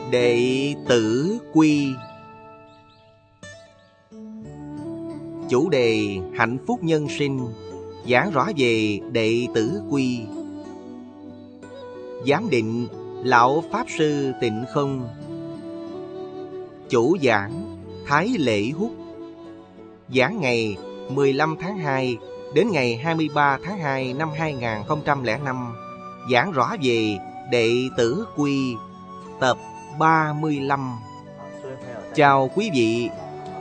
Đệ tử quy. Chủ đề hạnh phúc nhân sinh, giảng rõ về đệ tử quy. Giám định Lão Pháp Sư Tịnh Không. Chủ giảng Thái Lễ Húc. Giảng ngày 15 tháng 2 đến ngày 23 tháng 2 năm 2005. Giảng rõ về đệ tử quy tập 35. Chào quý vị.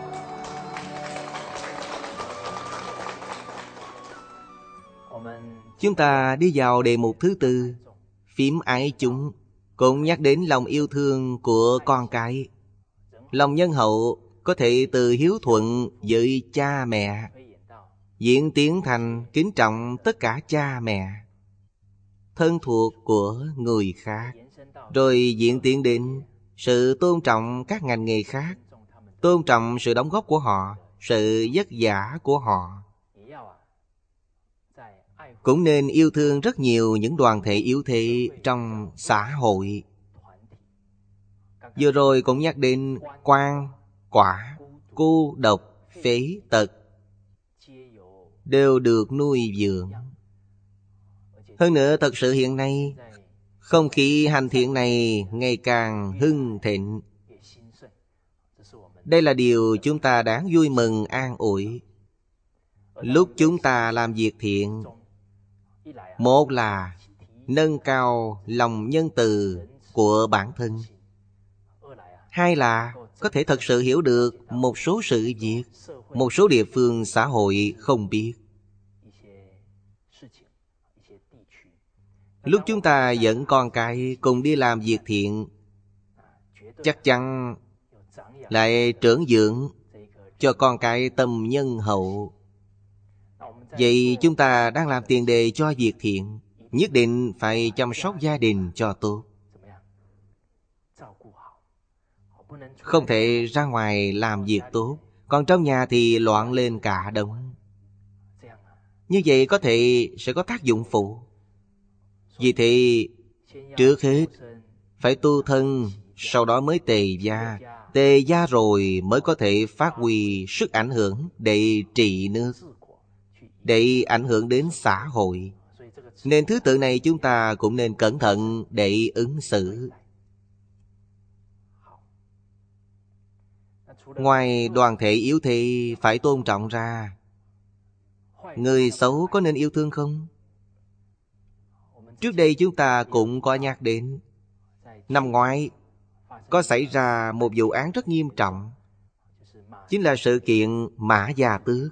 Chúng ta đi vào đề mục thứ tư, phím ái chúng, cũng nhắc đến lòng yêu thương của con cái. Lòng nhân hậu có thể từ hiếu thuận với cha mẹ diễn tiến thành kính trọng tất cả cha mẹ, thân thuộc của người khác, rồi diễn tiến đến sự tôn trọng các ngành nghề khác, tôn trọng sự đóng góp của họ, sự vất vả của họ. Cũng nên yêu thương rất nhiều những đoàn thể yếu thế trong xã hội. Vừa rồi cũng nhắc đến quan, quả, cô độc, phế tật đều được nuôi dưỡng. Hơn nữa thật sự hiện nay không khí hành thiện này ngày càng hưng thịnh. Đây là điều chúng ta đáng vui mừng an ủi. Lúc chúng ta làm việc thiện, một là nâng cao lòng nhân từ của bản thân, hai là có thể thật sự hiểu được một số sự việc, một số địa phương xã hội không biết. Lúc chúng ta dẫn con cái cùng đi làm việc thiện, chắc chắn lại trưởng dưỡng cho con cái tâm nhân hậu. Vậy chúng ta đang làm tiền đề cho việc thiện, nhất định phải chăm sóc gia đình cho tốt. Không thể ra ngoài làm việc tốt, còn trong nhà thì loạn lên cả đống. Như vậy có thể sẽ có tác dụng phụ. Vì thế trước hết phải tu thân, sau đó mới tề gia. Tề gia rồi mới có thể phát huy sức ảnh hưởng để trị nước, để ảnh hưởng đến xã hội. Nên thứ tự này chúng ta cũng nên cẩn thận để ứng xử. Ngoài đoàn thể yếu thế phải tôn trọng ra, người xấu có nên yêu thương không? Trước đây chúng ta cũng có nhắc đến. Năm ngoái có xảy ra một vụ án rất nghiêm trọng, chính là sự kiện Mã Gia Tước.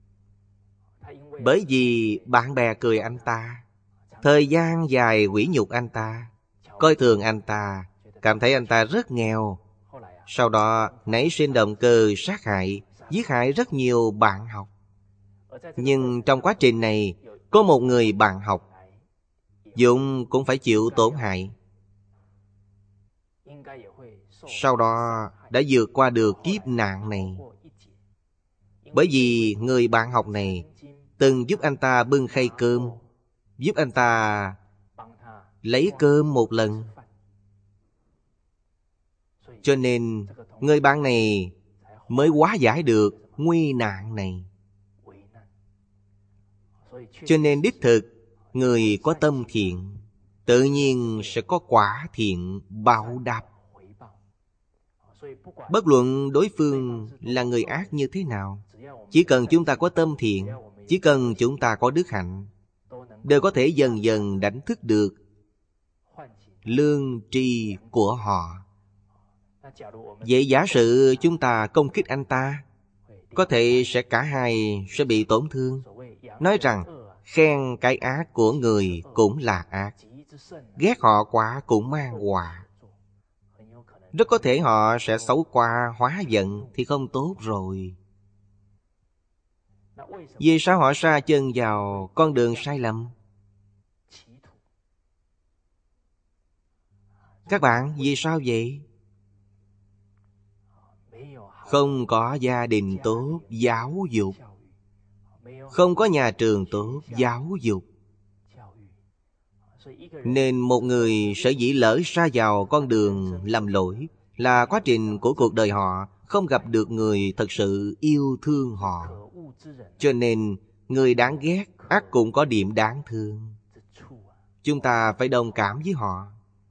Bởi vì bạn bè cười anh ta, thời gian dài hủy nhục anh ta, coi thường anh ta, cảm thấy anh ta rất nghèo. Sau đó nảy sinh động cơ sát hại, giết hại rất nhiều bạn học. Nhưng trong quá trình này, có một người bạn học Dũng cũng phải chịu tổn hại. Sau đó đã vượt qua được kiếp nạn này. Bởi vì người bạn học này từng giúp anh ta bưng khay cơm, giúp anh ta lấy cơm một lần. Cho nên người bạn này mới hóa giải được nguy nạn này. Cho nên đích thực, người có tâm thiện tự nhiên sẽ có quả thiện báo đáp. Bất luận đối phương là người ác như thế nào, chỉ cần chúng ta có tâm thiện, chỉ cần chúng ta có đức hạnh, đều có thể dần dần đánh thức được lương tri của họ. Vậy giả sử chúng ta công kích anh ta, có thể sẽ cả hai sẽ bị tổn thương. Nói rằng khen cái ác của người cũng là ác, ghét họ quá cũng mang họa. Rất có thể họ sẽ xấu qua hóa giận thì không tốt rồi. Vì sao họ sa chân vào con đường sai lầm? Các bạn, vì sao vậy? Không có gia đình tốt giáo dục, không có nhà trường tốt giáo dục, Nên một người sở dĩ lỡ sa vào con đường lầm lỗi là quá trình của cuộc đời họ không gặp được người thật sự yêu thương họ. Cho nên người đáng ghét ắt cũng có điểm đáng thương. Chúng ta phải đồng cảm với họ.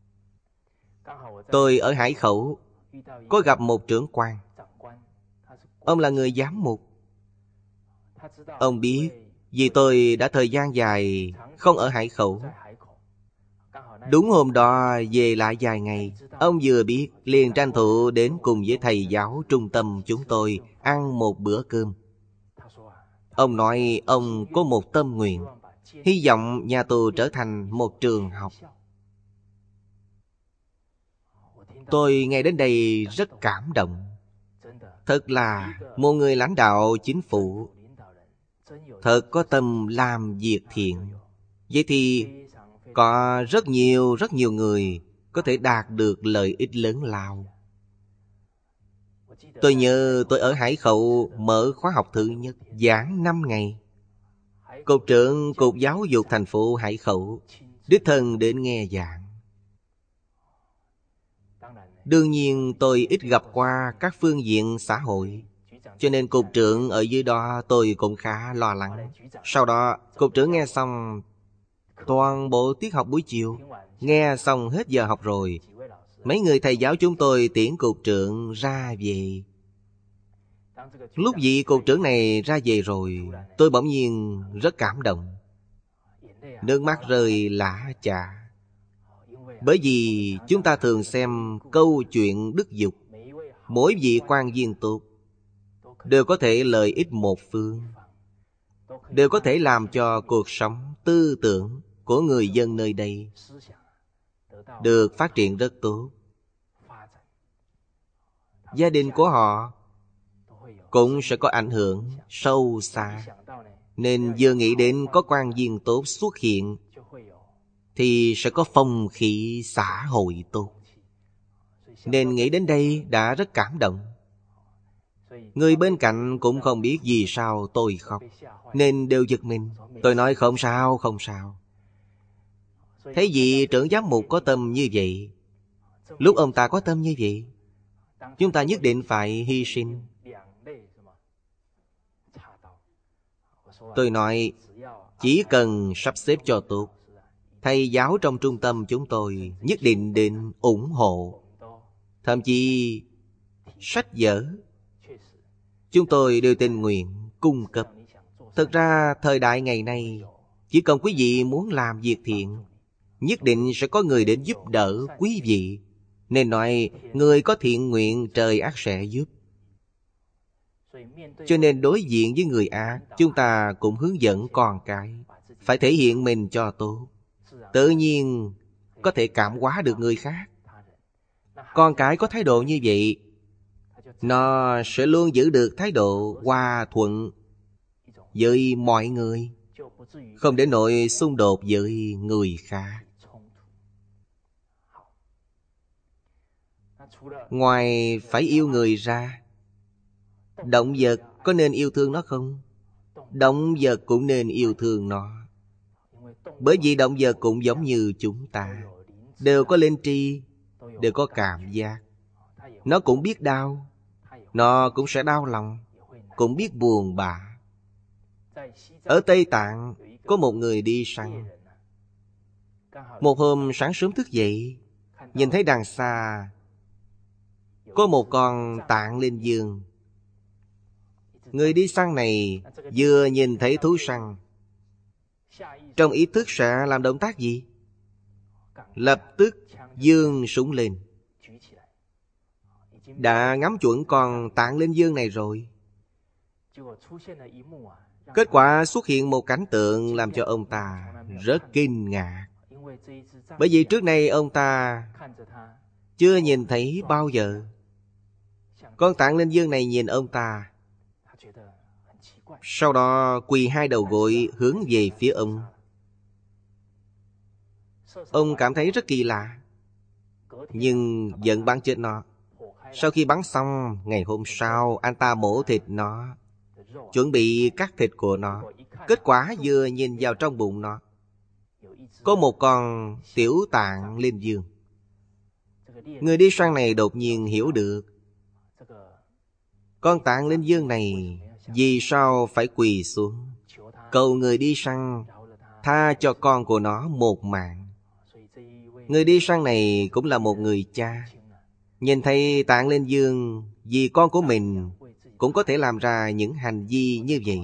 Tôi ở Hải Khẩu có gặp một trưởng quan. Ông là người giám mục. Ông biết vì tôi đã thời gian dài không ở Hải Khẩu. Đúng hôm đó về lại vài ngày, ông vừa biết liền tranh thủ đến cùng với thầy giáo trung tâm chúng tôi ăn một bữa cơm. Ông nói ông có một tâm nguyện, hy vọng nhà tù trở thành một trường học. Tôi nghe đến đây rất cảm động. Thật là một người lãnh đạo chính phủ thật có tâm làm việc thiện. Vậy thì có rất nhiều người có thể đạt được lợi ích lớn lao. Tôi nhớ tôi ở Hải Khẩu mở khóa học thứ nhất, giảng 5 ngày. Cục trưởng Cục Giáo dục thành phố Hải Khẩu đích thân đến nghe giảng. Đương nhiên tôi ít gặp qua các phương diện xã hội, cho nên cục trưởng ở dưới đó tôi cũng khá lo lắng. Sau đó cục trưởng nghe xong toàn bộ tiết học buổi chiều. Nghe xong hết giờ học rồi, mấy người thầy giáo chúng tôi tiễn cục trưởng ra về. Lúc vị cục trưởng này ra về rồi, tôi bỗng nhiên rất cảm động. Nước mắt rơi lã chã. Bởi vì chúng ta thường xem câu chuyện đức dục, mỗi vị quan viên tốt đều có thể lợi ích một phương, đều có thể làm cho cuộc sống, tư tưởng của người dân nơi đây được phát triển rất tốt. Gia đình của họ cũng sẽ có ảnh hưởng sâu xa. Nên vừa nghĩ đến có quan viên tốt xuất hiện thì sẽ có phong khí xã hội tốt. Nên nghĩ đến đây đã rất cảm động. Người bên cạnh cũng không biết vì sao tôi khóc, nên đều giật mình. Tôi nói không sao, không sao. Thấy vị trưởng giám mục có tâm như vậy, lúc ông ta có tâm như vậy, chúng ta nhất định phải hy sinh. Tôi nói chỉ cần sắp xếp cho tốt, thầy giáo trong trung tâm chúng tôi nhất định định ủng hộ. Thậm chí sách vở chúng tôi đều tình nguyện cung cấp. Thực ra thời đại ngày nay, chỉ cần quý vị muốn làm việc thiện, nhất định sẽ có người đến giúp đỡ quý vị. Nên nói người có thiện nguyện trời ắt sẽ giúp. Cho nên đối diện với người ác, chúng ta cũng hướng dẫn con cái phải thể hiện mình cho tốt. Tự nhiên có thể cảm hóa được người khác. Con cái có thái độ như vậy, nó sẽ luôn giữ được thái độ hòa thuận với mọi người, không để nỗi xung đột với người khác. Ngoài phải yêu người ra, động vật có nên yêu thương nó không? Động vật cũng nên yêu thương nó. Bởi vì động vật cũng giống như chúng ta, đều có linh tri, đều có cảm giác. Nó cũng biết đau, nó cũng sẽ đau lòng, cũng biết buồn bã. Ở Tây Tạng có một người đi săn. Một hôm sáng sớm thức dậy, nhìn thấy đằng xa có một con tạng linh dương. Người đi săn này vừa nhìn thấy thú săn, trong ý thức sẽ làm động tác gì? Lập tức giương súng lên. Đã ngắm chuẩn con tạng linh dương này rồi. Kết quả xuất hiện một cảnh tượng làm cho ông ta rất kinh ngạc. Bởi vì trước đây ông ta chưa nhìn thấy bao giờ. Con tạng linh dương này nhìn ông ta, sau đó quỳ hai đầu gối hướng về phía ông. Ông cảm thấy rất kỳ lạ, nhưng vẫn bắn chết nó. Sau khi bắn xong, ngày hôm sau anh ta mổ thịt nó, chuẩn bị cắt thịt của nó. Kết quả vừa nhìn vào trong bụng nó, có một con tiểu tạng linh dương. Người đi săn này đột nhiên hiểu được con tạng linh dương này vì sao phải quỳ xuống cầu người đi săn tha cho con của nó một mạng. Người đi săn này cũng là một người cha, nhìn thấy tạng linh dương vì con của mình cũng có thể làm ra những hành vi như vậy.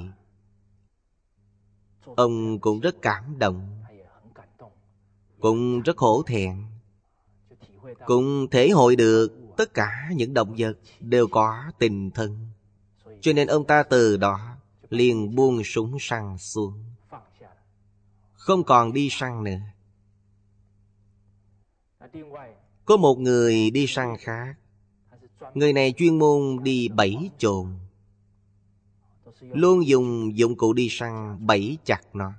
Ông cũng rất cảm động, cũng rất hổ thẹn, cũng thể hội được tất cả những động vật đều có tình thân. Cho nên ông ta từ đó liền buông súng săn xuống, không còn đi săn nữa. Có một người đi săn khác, người này chuyên môn đi bẫy chồn, luôn dùng dụng cụ đi săn bẫy chặt nó.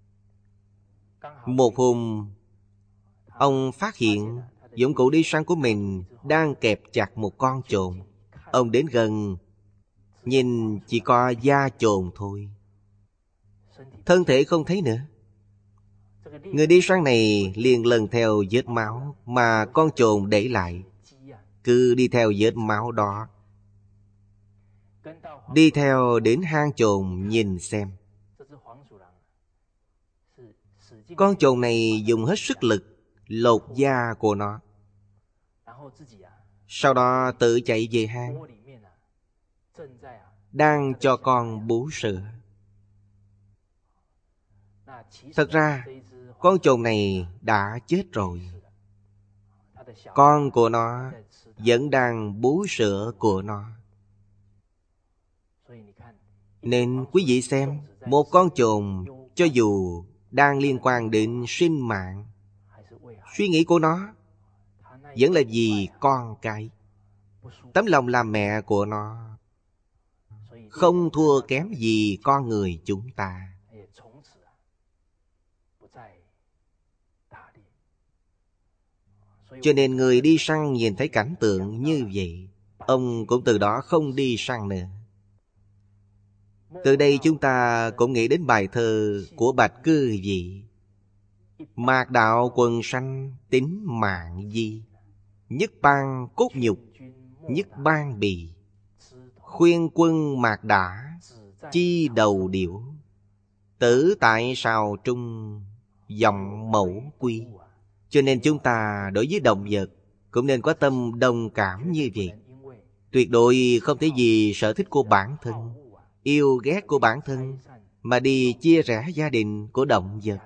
Một hôm, ông phát hiện dụng cụ đi săn của mình đang kẹp chặt một con chồn. Ông đến gần, nhìn chỉ có da chồn thôi, thân thể không thấy nữa. Người đi săn này liền lần theo vết máu mà con chồn để lại, cứ đi theo vết máu đó, đi theo đến hang chồn nhìn xem. Con chồn này dùng hết sức lực lột da của nó, sau đó tự chạy về hang, đang cho con bú sữa. Thật ra con chồn này đã chết rồi, con của nó vẫn đang bú sữa của nó. Nên quý vị xem, một con chồn cho dù đang liên quan đến sinh mạng, suy nghĩ của nó vẫn là vì con cái. Tấm lòng làm mẹ của nó không thua kém gì con người chúng ta. Cho nên người đi săn nhìn thấy cảnh tượng như vậy, ông cũng từ đó không đi săn nữa. Từ đây chúng ta cũng nghĩ đến bài thơ của Bạch Cư Dị: mạc đạo quần sanh tính mạng di, nhất ban cốt nhục nhất ban bì, khuyên quân mạc đã chi đầu điểu, tử tại sào trung dòng mẫu quy. Cho nên chúng ta đối với động vật cũng nên có tâm đồng cảm như vậy. Tuyệt đối không thể vì sở thích của bản thân, yêu ghét của bản thân mà đi chia rẽ gia đình của động vật.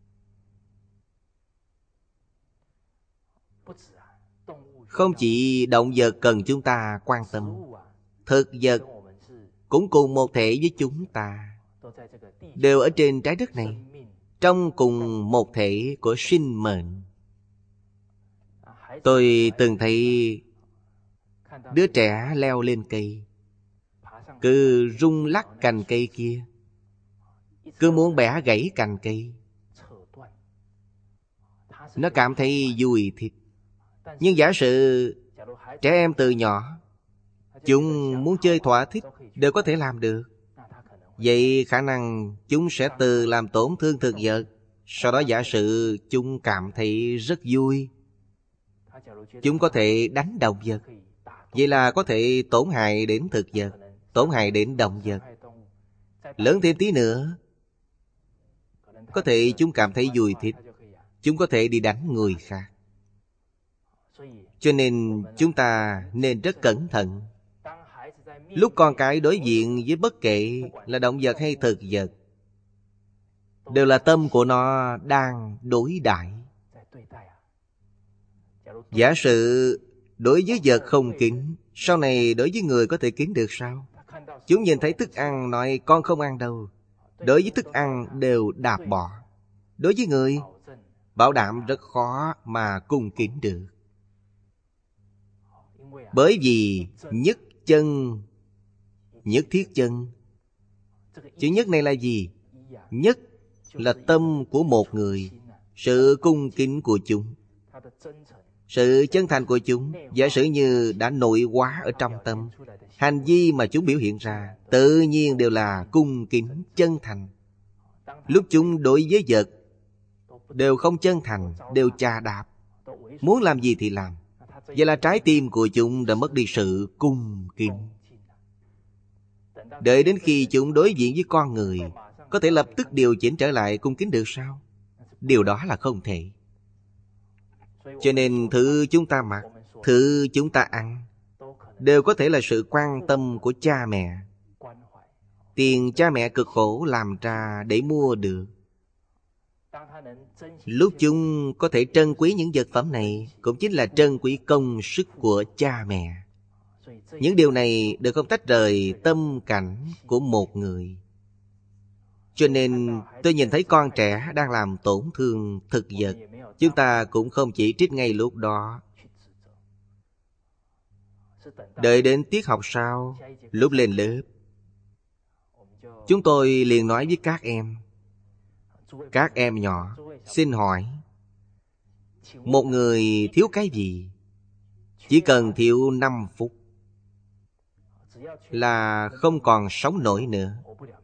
Không chỉ động vật cần chúng ta quan tâm, thực vật cũng cùng một thể với chúng ta, đều ở trên trái đất này, trong cùng một thể của sinh mệnh. Tôi từng thấy đứa trẻ leo lên cây, cứ rung lắc cành cây kia, cứ muốn bẻ gãy cành cây. Nó cảm thấy vui thích. Nhưng giả sử trẻ em từ nhỏ, chúng muốn chơi thỏa thích đều có thể làm được, vậy khả năng chúng sẽ từ làm tổn thương thực vật. Sau đó giả sử chúng cảm thấy rất vui, chúng có thể đánh động vật, vậy là có thể tổn hại đến thực vật, tổn hại đến động vật. Lớn thêm tí nữa, có thể chúng cảm thấy vui thích, chúng có thể đi đánh người khác. Cho nên chúng ta nên rất cẩn thận. Lúc con cái đối diện với bất kể là động vật hay thực vật, đều là tâm của nó đang đối đãi. Giả sử đối với vật không kính, sau này đối với người có thể kính được sao? Chúng nhìn thấy thức ăn nói con không ăn đâu, đối với thức ăn đều đạp bỏ. Đối với người, bảo đảm rất khó mà cung kính được. Bởi vì nhất chân, nhất thiết chân. Chữ nhất này là gì? Nhất là tâm của một người, sự cung kính của chúng, sự chân thành của chúng. Giả sử như đã nội hóa ở trong tâm, hành vi mà chúng biểu hiện ra tự nhiên đều là cung kính chân thành. Lúc chúng đối với vật đều không chân thành, đều chà đạp, muốn làm gì thì làm. Vậy là trái tim của chúng đã mất đi sự cung kính. Đợi đến khi chúng đối diện với con người, có thể lập tức điều chỉnh trở lại cung kính được sao? Điều đó là không thể. Cho nên thứ chúng ta mặc, thứ chúng ta ăn đều có thể là sự quan tâm của cha mẹ. Tiền cha mẹ cực khổ làm ra để mua được. Lúc chúng có thể trân quý những vật phẩm này, cũng chính là trân quý công sức của cha mẹ. Những điều này đều không tách rời tâm cảnh của một người. Cho nên tôi nhìn thấy con trẻ đang làm tổn thương thực vật, chúng ta cũng không chỉ trích ngay lúc đó. Đợi đến tiết học sau, lúc lên lớp, chúng tôi liền nói với các em nhỏ, xin hỏi, một người thiếu cái gì? Chỉ cần thiếu 5 phút là không còn sống nổi nữa.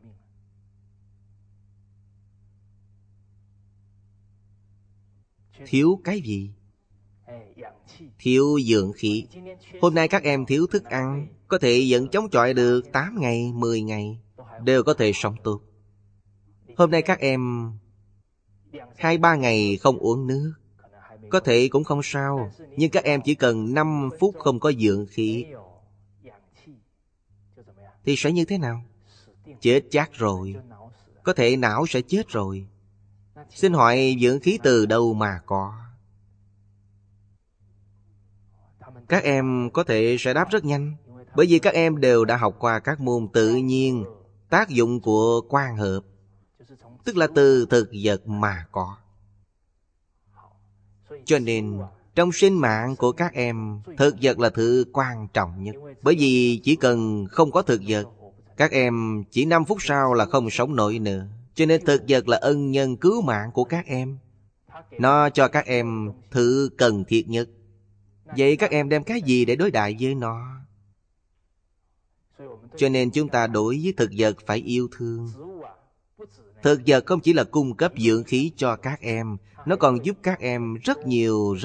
Thiếu cái gì? Thiếu dưỡng khí. Hôm nay các em thiếu thức ăn, có thể vẫn chống chọi được 8 ngày, 10 ngày, đều có thể sống tốt. Hôm nay các em 2-3 ngày không uống nước, có thể cũng không sao. Nhưng các em chỉ cần 5 phút không có dưỡng khí thì sẽ như thế nào? Chết chắc rồi. Có thể não sẽ chết rồi. Xin hỏi dưỡng khí từ đâu mà có? Các em có thể sẽ đáp rất nhanh, bởi vì các em đều đã học qua các môn tự nhiên. Tác dụng của quang hợp, tức là từ thực vật mà có. Cho nên trong sinh mạng của các em, thực vật là thứ quan trọng nhất. Bởi vì chỉ cần không có thực vật, các em chỉ 5 phút sau là không sống nổi nữa. Cho nên thực vật là ân nhân cứu mạng của các em. Nó cho các em thứ cần thiết nhất. Vậy các em đem cái gì để đối đãi với nó? Cho nên chúng ta đối với thực vật phải yêu thương. Thực vật không chỉ là cung cấp dưỡng khí cho các em, nó còn giúp các em rất nhiều.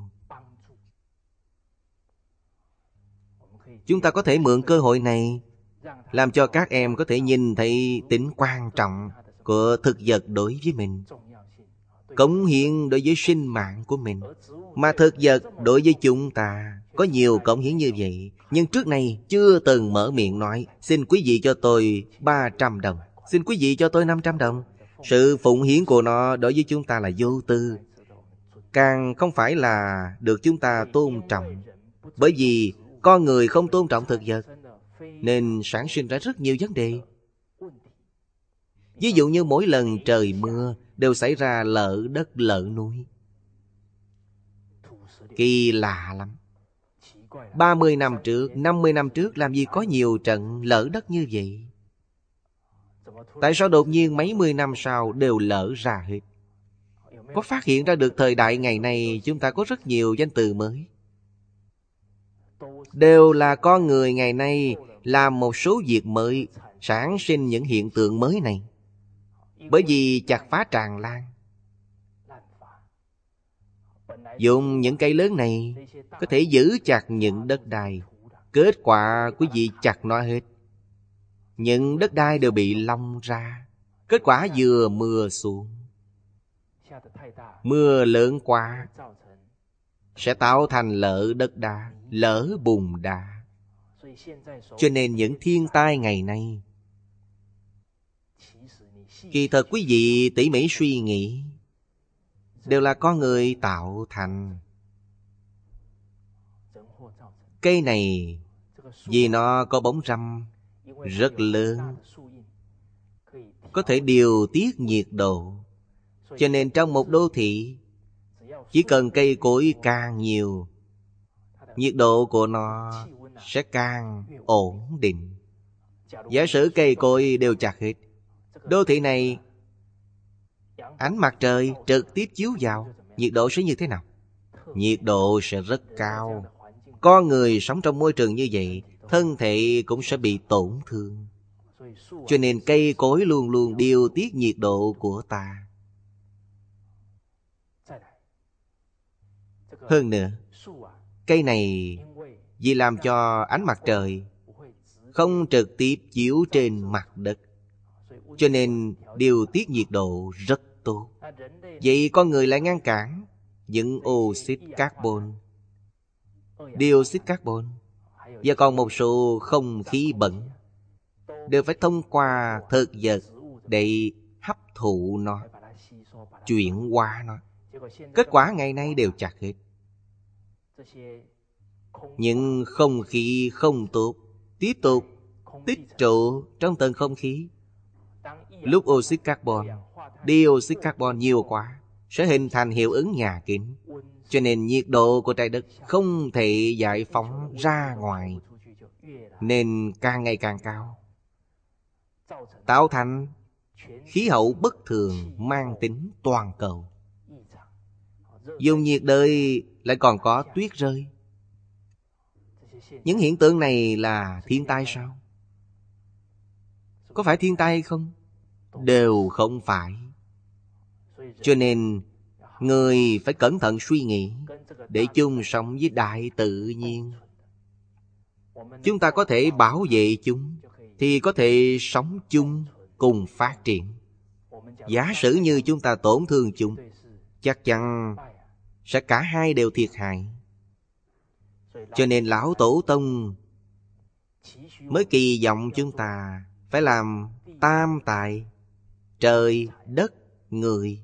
Chúng ta có thể mượn cơ hội này làm cho các em có thể nhìn thấy tính quan trọng của thực vật đối với mình, cống hiến đối với sinh mạng của mình. Mà thực vật đối với chúng ta có nhiều cống hiến như vậy, nhưng trước nay chưa từng mở miệng nói xin quý vị cho tôi 300 đồng, xin quý vị cho tôi 500 đồng. Sự phụng hiến của nó đối với chúng ta là vô tư, càng không phải là được chúng ta tôn trọng. Bởi vì con người không tôn trọng thực vật, nên sản sinh ra rất nhiều vấn đề. Ví dụ như mỗi lần trời mưa đều xảy ra lở đất lở núi. Kỳ lạ lắm. 30 năm trước, 50 năm trước làm gì có nhiều trận lở đất như vậy? Tại sao đột nhiên mấy mươi năm sau đều lở ra hết? Có phát hiện ra được thời đại ngày nay chúng ta có rất nhiều danh từ mới. Đều là con người ngày nay làm một số việc mới, sản sinh những hiện tượng mới này. Bởi vì chặt phá tràn lan, dùng những cây lớn này có thể giữ chặt những đất đai. Kết quả quý vị chặt nó hết, những đất đai đều bị long ra. Kết quả vừa mưa xuống, mưa lớn quá sẽ tạo thành lở đất đá, lở bùn đá. Cho nên những thiên tai ngày nay, kỳ thật quý vị tỉ mỉ suy nghĩ, đều là con người tạo thành. Cây này vì nó có bóng râm rất lớn, có thể điều tiết nhiệt độ. Cho nên trong một đô thị, chỉ cần cây cối càng nhiều, nhiệt độ của nó sẽ càng ổn định. Giả sử cây cối đều chặt hết, đô thị này ánh mặt trời trực tiếp chiếu vào, nhiệt độ sẽ như thế nào? Nhiệt độ sẽ rất cao. Con người sống trong môi trường như vậy, thân thể cũng sẽ bị tổn thương. Cho nên cây cối luôn luôn điều tiết nhiệt độ của ta. Hơn nữa, cây này vì làm cho ánh mặt trời không trực tiếp chiếu trên mặt đất, cho nên điều tiết nhiệt độ rất tốt. Vậy con người lại ngăn cản những oxit carbon, dioxide carbon và còn một số không khí bẩn đều phải thông qua thực vật để hấp thụ nó, chuyển hóa nó. Kết quả ngày nay đều chặt hết. Những không khí không tốt tiếp tục tích trụ trong tầng không khí. Lúc oxit carbon, dioxide carbon nhiều quá sẽ hình thành hiệu ứng nhà kính, cho nên nhiệt độ của trái đất không thể giải phóng ra ngoài, nên càng ngày càng cao, tạo thành khí hậu bất thường mang tính toàn cầu. Vùng nhiệt đới lại còn có tuyết rơi. Những hiện tượng này là thiên tai sao? Có phải thiên tai hay không? Đều không phải. Cho nên người phải cẩn thận suy nghĩ để chung sống với đại tự nhiên. Chúng ta có thể bảo vệ chúng thì có thể sống chung cùng phát triển. Giả sử như chúng ta tổn thương chúng, chắc chắn sẽ cả hai đều thiệt hại. Cho nên Lão Tổ Tông mới kỳ vọng chúng ta phải làm tam tài: trời, đất, người.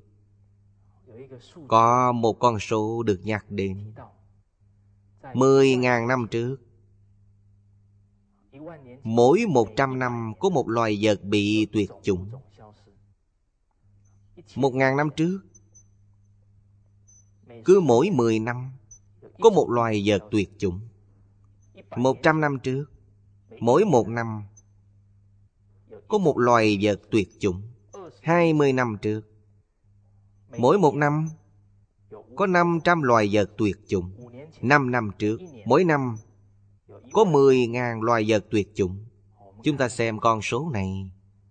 Có một con số được nhắc đến 10.000 năm trước. Mỗi 100 năm có một loài vật bị tuyệt chủng. 1.000 năm trước, cứ mỗi 10 năm có một loài vật tuyệt chủng. 100 năm trước, mỗi 1 năm có một loài vật tuyệt chủng. 20 năm trước, mỗi 1 năm có 500 loài vật tuyệt chủng. 5 năm trước, mỗi năm có 10.000 loài vật tuyệt chủng. Chúng ta xem con số này,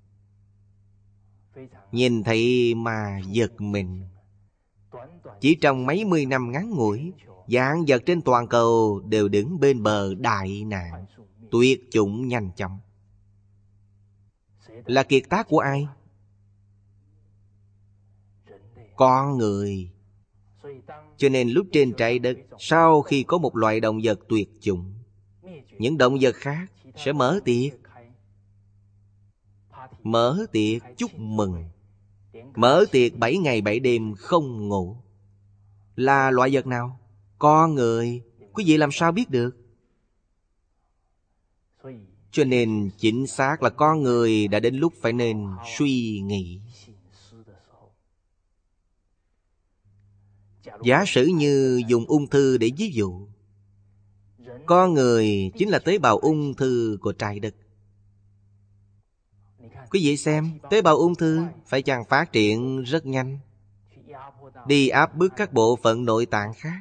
nhìn thấy mà giật mình. Chỉ trong mấy mươi năm ngắn ngủi, vạn vật trên toàn cầu đều đứng bên bờ đại nạn, tuyệt chủng nhanh chóng. Là kiệt tác của ai? Con người. Cho nên lúc trên trái đất, sau khi có một loại động vật tuyệt chủng, những động vật khác sẽ mở tiệc. Mở tiệc chúc mừng. Mở tiệc 7 ngày 7 đêm không ngủ. Là loại vật nào? Con người. Quý vị làm sao biết được? Cho nên chính xác là con người đã đến lúc phải nên suy nghĩ. Giả sử như dùng ung thư để ví dụ, con người chính là tế bào ung thư của trái đất. Quý vị xem, tế bào ung thư phải chăng phát triển rất nhanh, đi áp bức các bộ phận nội tạng khác.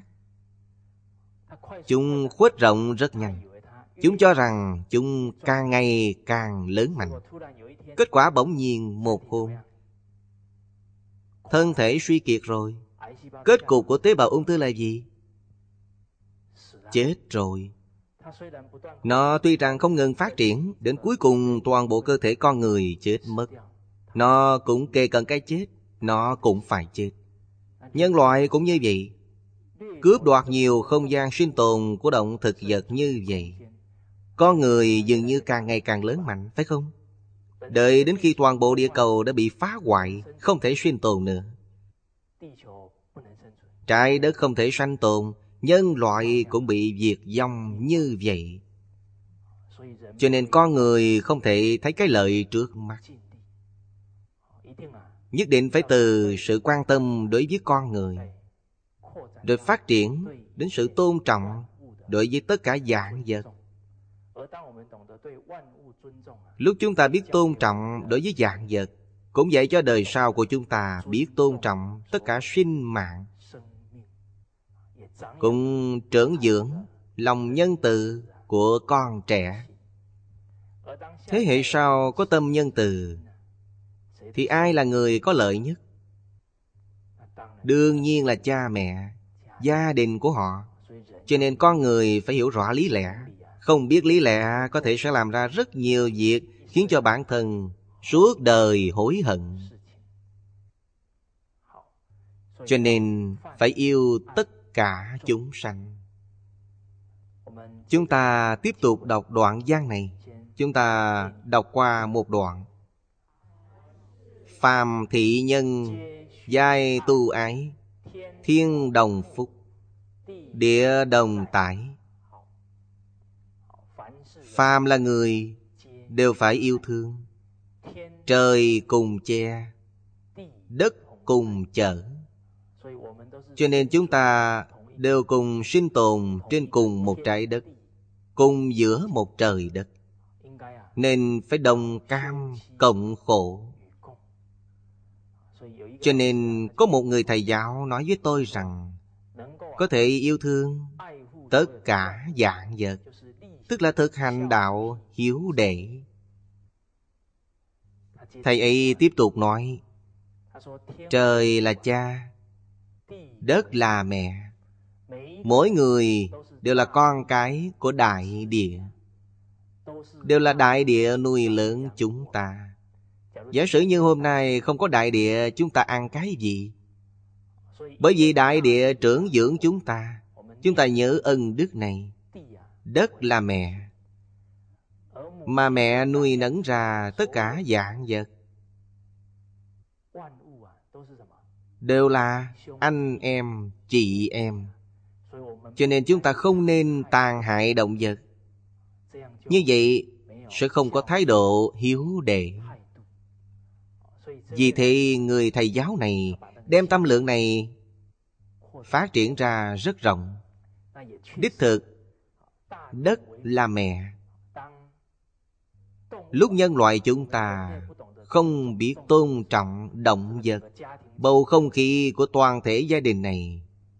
Chúng khuếch rộng rất nhanh. Chúng cho rằng chúng càng ngày càng lớn mạnh. Kết quả bỗng nhiên một hôm, thân thể suy kiệt rồi. Kết cục của tế bào ung thư là gì? Chết rồi. Nó tuy rằng không ngừng phát triển, đến cuối cùng toàn bộ cơ thể con người chết mất. Nó cũng kề cận cái chết, nó cũng phải chết. Nhân loại cũng như vậy, cướp đoạt nhiều không gian sinh tồn của động thực vật như vậy. Con người dường như càng ngày càng lớn mạnh, phải không? Đợi đến khi toàn bộ địa cầu đã bị phá hoại, không thể sinh tồn nữa. Trái đất không thể sanh tồn, nhân loại cũng bị diệt vong như vậy. Cho nên con người không thể thấy cái lợi trước mắt. Nhất định phải từ sự quan tâm đối với con người, rồi phát triển đến sự tôn trọng đối với tất cả vạn vật. Lúc chúng ta biết tôn trọng đối với vạn vật, cũng dạy cho đời sau của chúng ta biết tôn trọng tất cả sinh mạng, cũng trưởng dưỡng lòng nhân từ của con trẻ. Thế hệ sau có tâm nhân từ thì ai là người có lợi nhất? Đương nhiên là cha mẹ. gia đình của họ. Cho nên con người phải hiểu rõ lý lẽ. Không biết lý lẽ có thể sẽ làm ra rất nhiều việc khiến cho bản thân suốt đời hối hận. Cho nên phải yêu tất cả chúng sanh. Chúng ta tiếp tục đọc đoạn văn này. Chúng ta đọc qua một đoạn. Phàm thị nhân giai tu ái, thiên đồng phúc, địa đồng tải. Phàm là người đều phải yêu thương. Trời cùng che, đất cùng chở. Cho nên chúng ta đều cùng sinh tồn trên cùng một trái đất, cùng giữa một trời đất. Nên phải đồng cam cộng khổ. Cho nên có một người thầy giáo nói với tôi rằng có thể yêu thương tất cả vạn vật, tức là thực hành đạo hiếu đệ. Thầy ấy tiếp tục nói, trời là cha, đất là mẹ. Mỗi người đều là con cái của đại địa, đều là đại địa nuôi lớn chúng ta. Giả sử như hôm nay không có đại địa, chúng ta ăn cái gì? Bởi vì đại địa trưởng dưỡng chúng ta nhớ ân đức này. Đất là mẹ, mà mẹ nuôi nấng ra tất cả vạn vật, đều là anh em, chị em. Cho nên chúng ta không nên tàn hại động vật. Như vậy sẽ không có thái độ hiếu đệ. Vì thế người thầy giáo này đem tâm lượng này phát triển ra rất rộng. Đích thực, đất là mẹ. Lúc nhân loại chúng ta không biết tôn trọng động vật, bầu không khí của toàn thể gia đình này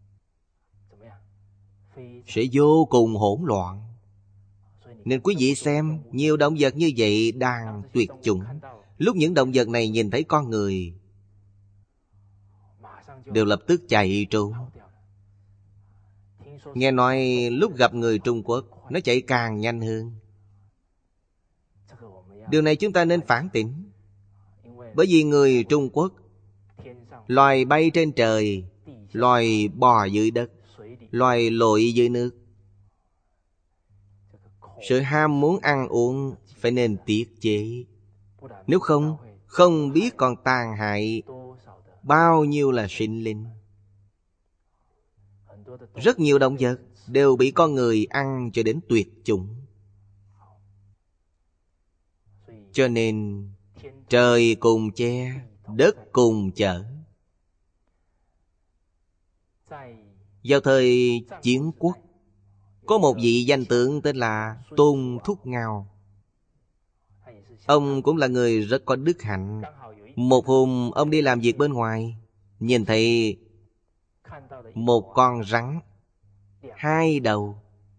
sẽ vô cùng hỗn loạn. Nên quý vị xem, nhiều động vật như vậy đang tuyệt chủng. Lúc những động vật này nhìn thấy con người, đều lập tức chạy trốn. Nghe nói lúc gặp người Trung Quốc, nó chạy càng nhanh hơn. Điều này chúng ta nên phản tỉnh. Bởi vì người Trung Quốc, loài bay trên trời, loài bò dưới đất, loài lội dưới nước. Sự ham muốn ăn uống phải nên tiết chế. Nếu không, không biết còn tàn hại bao nhiêu là sinh linh. Rất nhiều động vật đều bị con người ăn cho đến tuyệt chủng. Cho nên trời cùng che, đất cùng chở. Vào thời Chiến Quốc, có một vị danh tướng tên là Tôn Thúc Ngao. Ông cũng là người rất có đức hạnh. Một hôm ông đi làm việc bên ngoài, nhìn thấy một con rắn 2 đầu.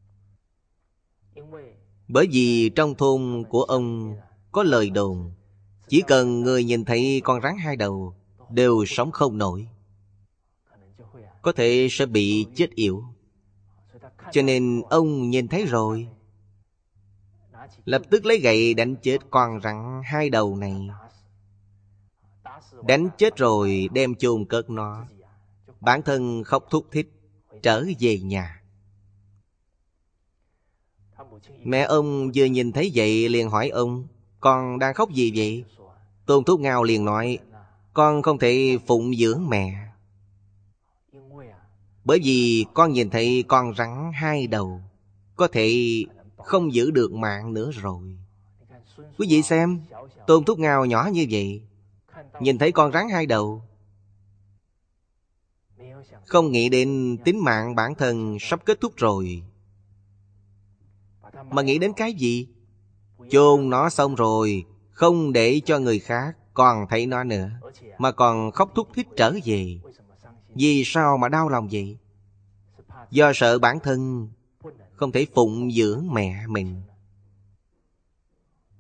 Bởi vì trong thôn của ông có lời đồn, chỉ cần người nhìn thấy con rắn 2 đầu đều sống không nổi, có thể sẽ bị chết yểu. Cho nên ông nhìn thấy rồi, lập tức lấy gậy đánh chết con rắn 2 đầu này. Đánh chết rồi đem chôn cất nó. Bản thân khóc thút thít trở về nhà. Mẹ ông vừa nhìn thấy vậy liền hỏi ông, con đang khóc gì vậy? Tôn Thúc Ngao liền nói, con không thể phụng dưỡng mẹ, bởi vì con nhìn thấy con rắn 2 đầu, có thể không giữ được mạng nữa rồi. Quý vị xem, Tôn Thúc Ngao nhỏ như vậy, nhìn thấy con rắn 2 đầu, không nghĩ đến tính mạng bản thân sắp kết thúc rồi, mà nghĩ đến cái gì? Chôn nó xong rồi, không để cho người khác còn thấy nó nữa, mà còn khóc thút thít trở về. Vì sao mà đau lòng vậy? Do sợ bản thân không thể phụng dưỡng mẹ mình.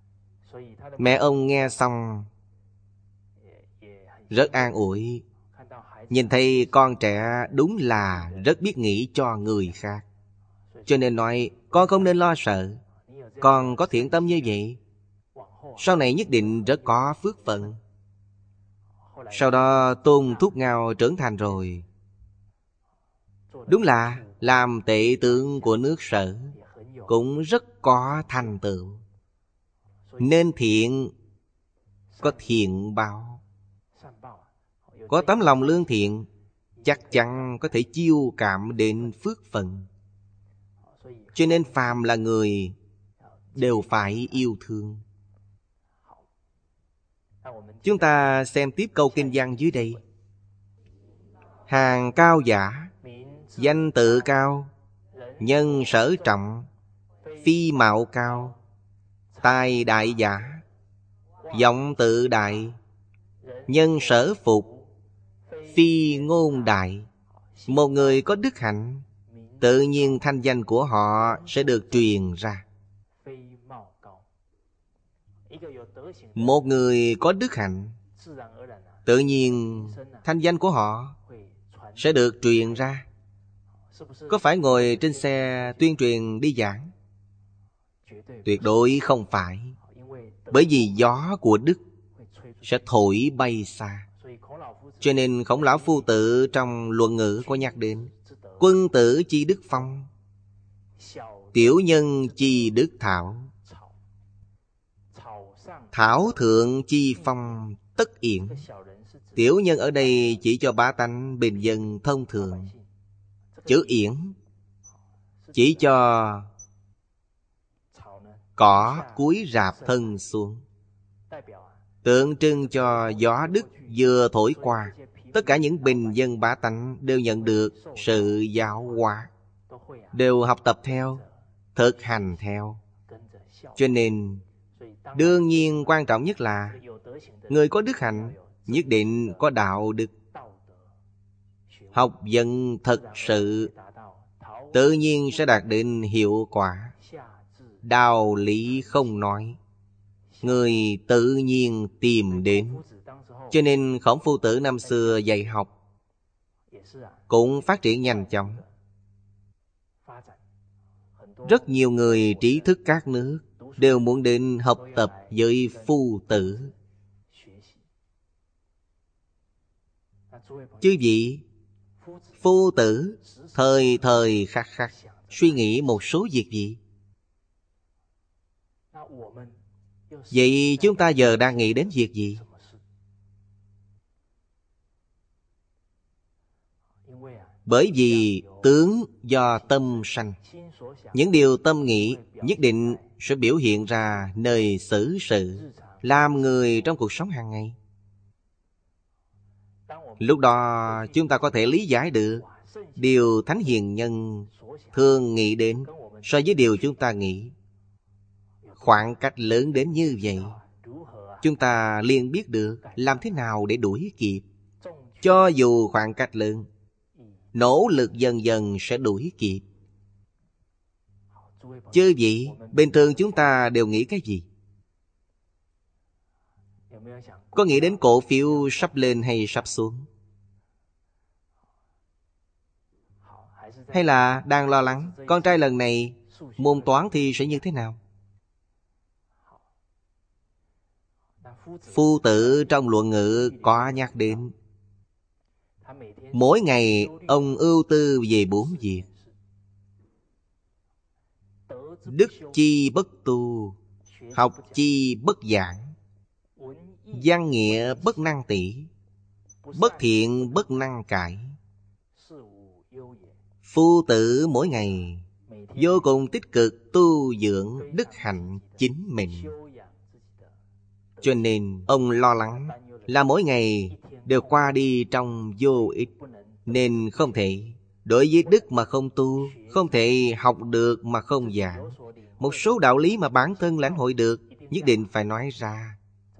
Mẹ ông nghe xong rất an ủi, Nhìn thấy con trẻ đúng là rất biết nghĩ cho người khác. Cho nên nói con không nên lo sợ. Con có thiện tâm như vậy, sau này nhất định rất có phước phận. Sau đó Tôn Thúc Ngao trưởng thành rồi, đúng là làm tể tướng của nước Sở, cũng rất có thành tựu. Nên thiện có thiện báo, có tấm lòng lương thiện, chắc chắn có thể chiêu cảm đến phước phận. Cho nên phàm là người đều phải yêu thương. Chúng ta xem tiếp câu kinh văn dưới đây. Hàng cao giả, danh tự cao, nhân sở trọng, phi mạo cao, tài đại giả, vọng tự đại, nhân sở phục, phi ngôn đại. Một người có đức hạnh, tự nhiên thanh danh của họ sẽ được truyền ra. Một người có đức hạnh, tự nhiên thanh danh của họ sẽ được truyền ra. Có phải ngồi trên xe tuyên truyền đi giảng? Tuyệt đối không phải. Bởi vì gió của đức sẽ thổi bay xa. Cho nên Khổng Lão Phu Tử trong luận ngữ có nhắc đến: quân tử chi đức phong, tiểu nhân chi đức thảo. Thảo thượng chi phong tất yển. Tiểu nhân ở đây chỉ cho bá tánh bình dân thông thường. Chữ yển chỉ cho cỏ cúi rạp thân xuống, tượng trưng cho gió đức vừa thổi qua. Tất cả những bình dân bá tánh đều nhận được sự giáo hóa, đều học tập theo, thực hành theo. Cho nên đương nhiên quan trọng nhất là người có đức hạnh nhất định có đạo đức. Học vấn thật sự tự nhiên sẽ đạt đến hiệu quả. Đạo lý không nói, người tự nhiên tìm đến. Cho nên Khổng Phu Tử năm xưa dạy học cũng phát triển nhanh chóng. Rất nhiều người trí thức các nước đều muốn đến học tập với Phu Tử. Chứ gì? Phu Tử thời thời khắc khắc suy nghĩ một số việc gì? Vậy chúng ta giờ đang nghĩ đến việc gì? Bởi vì tướng do tâm sanh. Những điều tâm nghĩ nhất định sẽ biểu hiện ra nơi xử sự, làm người trong cuộc sống hàng ngày. Lúc đó chúng ta có thể lý giải được điều Thánh Hiền Nhân thường nghĩ đến so với điều chúng ta nghĩ. Khoảng cách lớn đến như vậy, chúng ta liền biết được làm thế nào để đuổi kịp. Cho dù khoảng cách lớn, nỗ lực dần dần sẽ đuổi kịp. Chứ gì, bình thường chúng ta đều nghĩ cái gì? Có nghĩ đến cổ phiếu sắp lên hay sắp xuống? Hay là đang lo lắng con trai lần này môn toán thì sẽ như thế nào? Phu Tử trong luận ngữ có nhắc đến mỗi ngày ông ưu tư về 4 việc. Đức chi bất tu, học chi bất giảng, văn nghĩa bất năng tỉ, bất thiện bất năng cải. Phu Tử mỗi ngày vô cùng tích cực tu dưỡng đức hạnh chính mình. Cho nên ông lo lắng là mỗi ngày đều qua đi trong vô ích. Nên không thể đối với đức mà không tu, không thể học được mà không giảng. Một số đạo lý mà bản thân lãnh hội được, nhất định phải nói ra,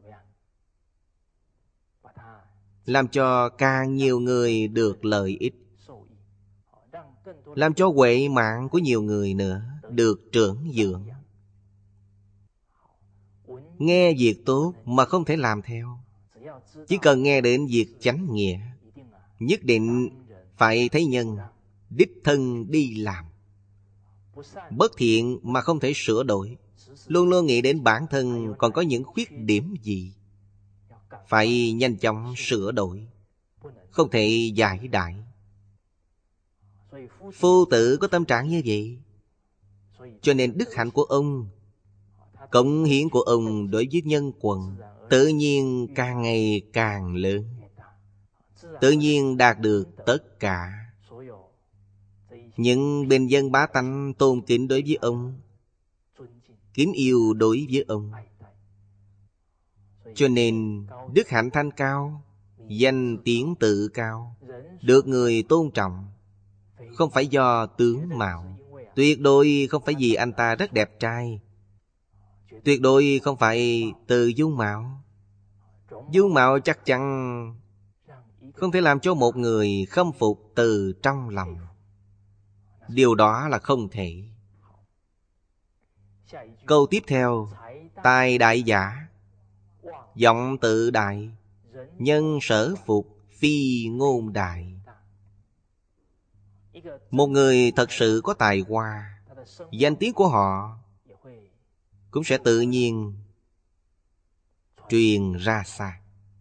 làm cho càng nhiều người được lợi ích, làm cho huệ mạng của nhiều người nữa được trưởng dưỡng. Nghe việc tốt mà không thể làm theo, chỉ cần nghe đến việc chánh nghĩa, nhất định phải thấy nhân, đích thân đi làm. Bất thiện mà không thể sửa đổi, luôn luôn nghĩ đến bản thân còn có những khuyết điểm gì, phải nhanh chóng sửa đổi, không thể giải đãi. Phu tử có tâm trạng như vậy, cho nên đức hạnh của ông, cống hiến của ông đối với nhân quần tự nhiên càng ngày càng lớn, tự nhiên đạt được tất cả. Những bình dân bá tánh tôn kính đối với ông, kính yêu đối với ông. Cho nên đức hạnh thanh cao, danh tiếng tự cao, được người tôn trọng. Không phải do tướng mạo, tuyệt đối không phải vì anh ta rất đẹp trai, tuyệt đối không phải từ dung mạo. Dung mạo chắc chắn không thể làm cho một người khâm phục từ trong lòng. Điều đó là không thể. Câu tiếp theo: tài đại giả, vọng tự đại, nhân sở phục, phi ngôn đại. Một người thật sự có tài hoa, danh tiếng của họ cũng sẽ tự nhiên truyền ra xa.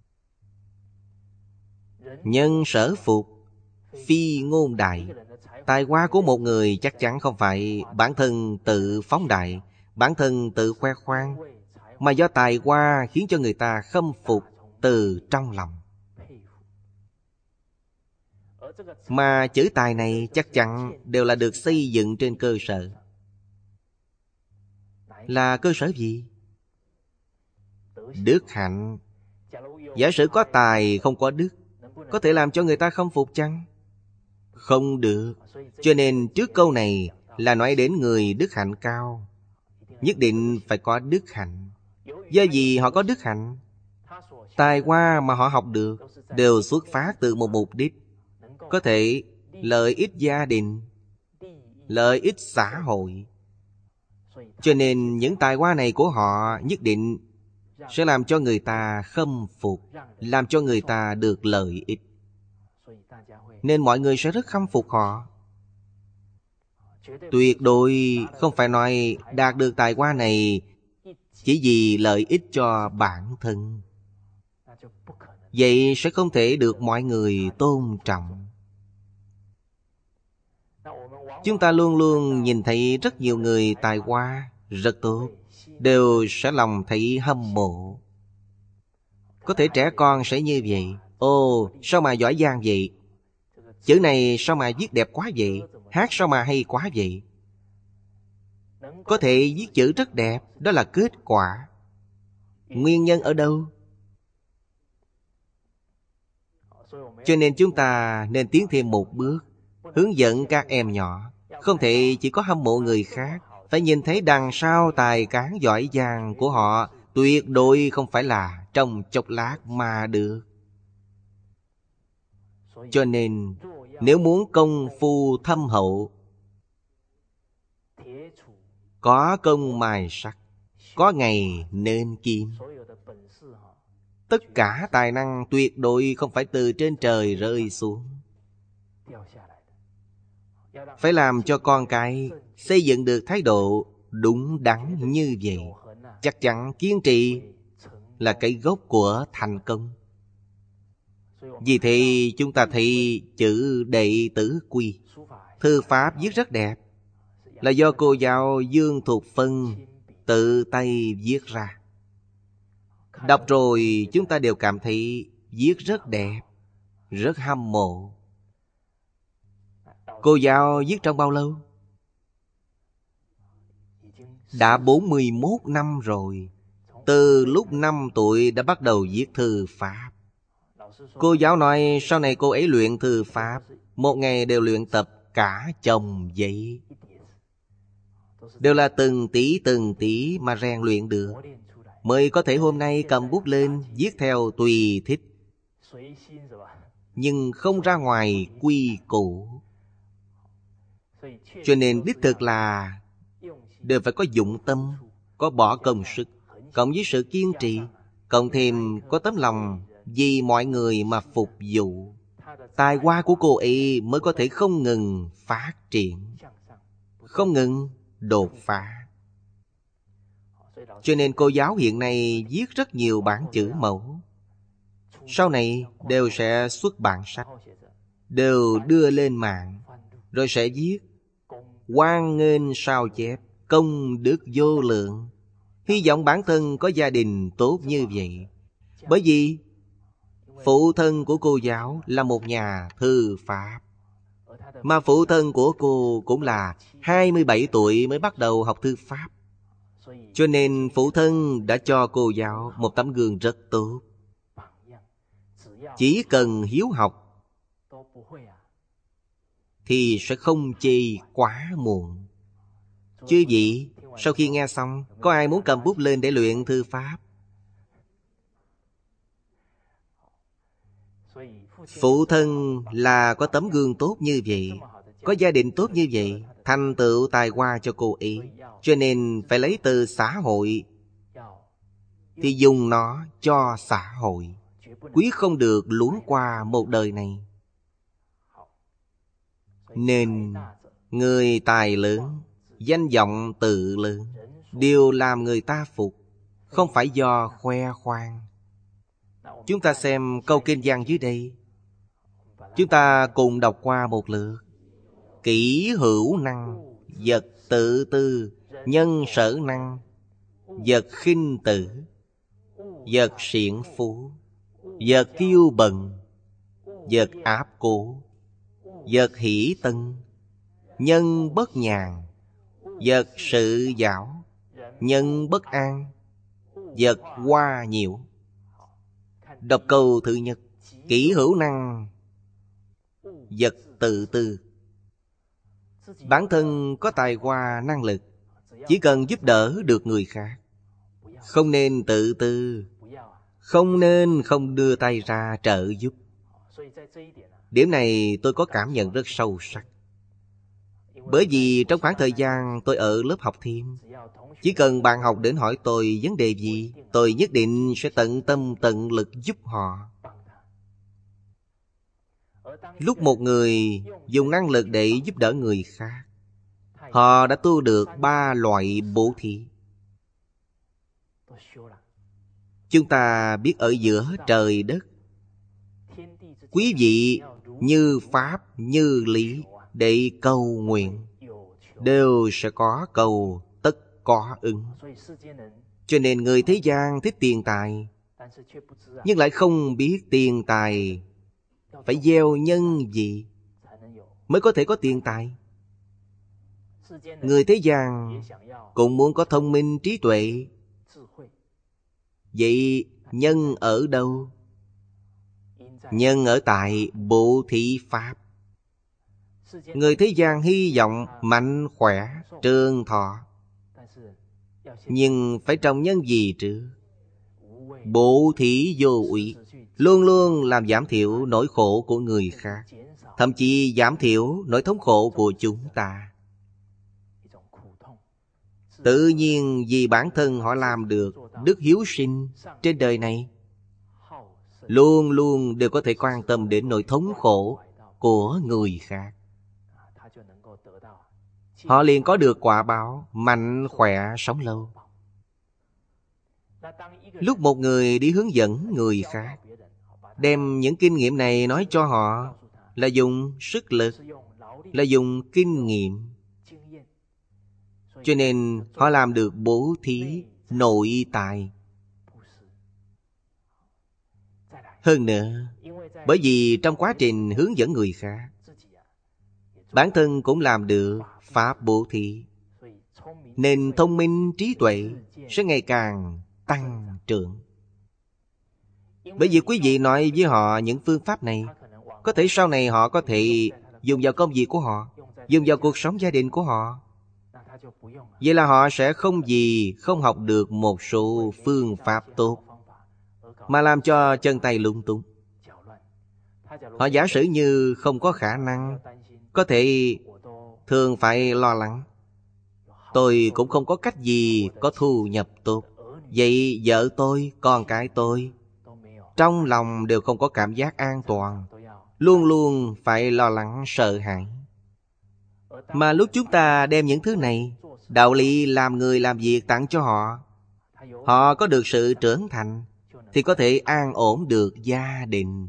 Nhân sở phục, phi ngôn đại. Tài hoa của một người chắc chắn không phải bản thân tự phóng đại, bản thân tự khoe khoang, mà do tài hoa khiến cho người ta khâm phục từ trong lòng. Mà chữ tài này chắc chắn đều là được xây dựng trên cơ sở. Là cơ sở gì? Đức hạnh. Giả sử có tài không có đức, có thể làm cho người ta khâm phục chăng? Không được. Cho nên trước câu này là nói đến người đức hạnh cao, nhất định phải có đức hạnh. Do gì họ có đức hạnh? Tài hoa mà họ học được đều xuất phát từ một mục đích, có thể lợi ích gia đình, lợi ích xã hội. Cho nên những tài hoa này của họ nhất định sẽ làm cho người ta khâm phục, làm cho người ta được lợi ích. Nên mọi người sẽ rất khâm phục họ. Tuyệt đối không phải nói đạt được tài hoa này chỉ vì lợi ích cho bản thân. Vậy sẽ không thể được mọi người tôn trọng. Chúng ta luôn luôn nhìn thấy rất nhiều người tài hoa rất tốt, đều sẽ lòng thấy hâm mộ. Có thể trẻ con sẽ như vậy. Ồ, sao mà giỏi giang vậy? Chữ này sao mà viết đẹp quá vậy? Hát sao mà hay quá vậy? Có thể viết chữ rất đẹp, đó là kết quả. Nguyên nhân ở đâu? Cho nên chúng ta nên tiến thêm một bước, hướng dẫn các em nhỏ. Không thể chỉ có hâm mộ người khác, phải nhìn thấy đằng sau tài cán giỏi giang của họ, tuyệt đối không phải là trong chốc lát mà được. Cho nên nếu muốn công phu thâm hậu, có công mài sắt, có ngày nên kim. Tất cả tài năng tuyệt đối không phải từ trên trời rơi xuống. Phải làm cho con cái xây dựng được thái độ đúng đắn như vậy. Chắc chắn kiên trì là cái gốc của thành công. Vì thế chúng ta thấy chữ Đệ Tử Quy, thư pháp viết rất đẹp, là do cô giáo Dương Thục Phân tự tay viết ra. Đọc rồi chúng ta đều cảm thấy viết rất đẹp, rất hâm mộ. Cô giáo viết trong bao lâu? Đã 41 năm rồi. Từ lúc 5 tuổi đã bắt đầu viết thư pháp. Cô giáo nói sau này cô ấy luyện thư pháp, một ngày đều luyện tập cả chồng giấy. Đều là từng tí mà rèn luyện được, mới có thể hôm nay cầm bút lên viết theo tùy thích, nhưng không ra ngoài quy củ. Cho nên đích thực là đều phải có dụng tâm, có bỏ công sức, cộng với sự kiên trì, cộng thêm có tấm lòng vì mọi người mà phục vụ. tài hoa của cô ấy mới có thể không ngừng phát triển, không ngừng đột phá. Cho nên cô giáo hiện nay viết rất nhiều bản chữ mẫu, sau này đều sẽ xuất bản sách, đều đưa lên mạng, rồi sẽ viết hoan nghênh sao chép, công đức vô lượng. Hy vọng bản thân có gia đình tốt như vậy. Bởi vì phụ thân của cô giáo là một nhà thư pháp, mà phụ thân của cô cũng là 27 tuổi mới bắt đầu học thư pháp. Cho nên phụ thân đã cho cô giáo một tấm gương rất tốt. Chỉ cần hiếu học thì sẽ không chê quá muộn. Chứ gì, sau khi nghe xong, có ai muốn cầm bút lên để luyện thư pháp? Phụ thân là có tấm gương tốt như vậy, có gia đình tốt như vậy, thành tựu tài hoa cho cô ấy. Cho nên phải lấy từ xã hội thì dùng nó cho xã hội, quyết không được luống qua một đời này. Nên người tài lớn, danh vọng tự lớn, đều làm người ta phục, không phải do khoe khoang. Chúng ta xem câu kinh văn dưới đây, chúng ta cùng đọc qua một lượt. Kỷ hữu năng, vật tự tư, nhân sở năng, vật khinh tử, vật xiển phú, vật kiêu bần, vật áp cố, vật hỷ tân, nhân bất nhàn, vật sự giảo, nhân bất an, vật hoa nhiễu. Đọc câu thứ nhất. Kỷ hữu năng, vật tự tư. Bản thân có tài hoa năng lực, chỉ cần giúp đỡ được người khác. Không nên tự tư, không nên không đưa tay ra trợ giúp. Điểm này tôi có cảm nhận rất sâu sắc. Bởi vì trong khoảng thời gian tôi ở lớp học thêm, chỉ cần bạn học đến hỏi tôi vấn đề gì, tôi nhất định sẽ tận tâm tận lực giúp họ. Lúc một người dùng năng lực để giúp đỡ người khác, họ đã tu được 3 loại bố thí. Chúng ta biết ở giữa trời đất, quý vị như pháp như lý để cầu nguyện, đều sẽ có cầu tất có ứng. Cho nên người thế gian thích tiền tài, nhưng lại không biết tiền tài phải gieo nhân gì mới có thể có tiền tài. Người thế gian cũng muốn có thông minh trí tuệ. Vậy nhân ở đâu? Nhân ở tại bố thí pháp. Người thế gian hy vọng mạnh khỏe, trường thọ, nhưng phải trồng nhân gì trước? Bố thí vô úy, luôn luôn làm giảm thiểu nỗi khổ của người khác, thậm chí giảm thiểu nỗi thống khổ của chúng ta. Tự nhiên vì bản thân họ làm được đức hiếu sinh trên đời này, luôn luôn đều có thể quan tâm đến nỗi thống khổ của người khác. Họ liền có được quả báo mạnh khỏe sống lâu. Lúc một người đi hướng dẫn người khác, đem những kinh nghiệm này nói cho họ, là dùng sức lực, là dùng kinh nghiệm. Cho nên họ làm được bố thí nội tại. Hơn nữa, bởi vì trong quá trình hướng dẫn người khác, bản thân cũng làm được pháp bố thí, nên thông minh trí tuệ sẽ ngày càng tăng trưởng. Bởi vì quý vị nói với họ những phương pháp này, có thể sau này họ có thể dùng vào công việc của họ, dùng vào cuộc sống gia đình của họ. Vậy là họ sẽ không học được một số phương pháp tốt, mà làm cho chân tay lung tung. Họ giả sử như không có khả năng, có thể thường phải lo lắng. Tôi cũng không có cách gì có thu nhập tốt, vậy vợ tôi, con cái tôi trong lòng đều không có cảm giác an toàn, luôn luôn phải lo lắng sợ hãi. Mà lúc chúng ta đem những thứ này, đạo lý làm người làm việc tặng cho họ, họ có được sự trưởng thành, thì có thể an ổn được gia đình.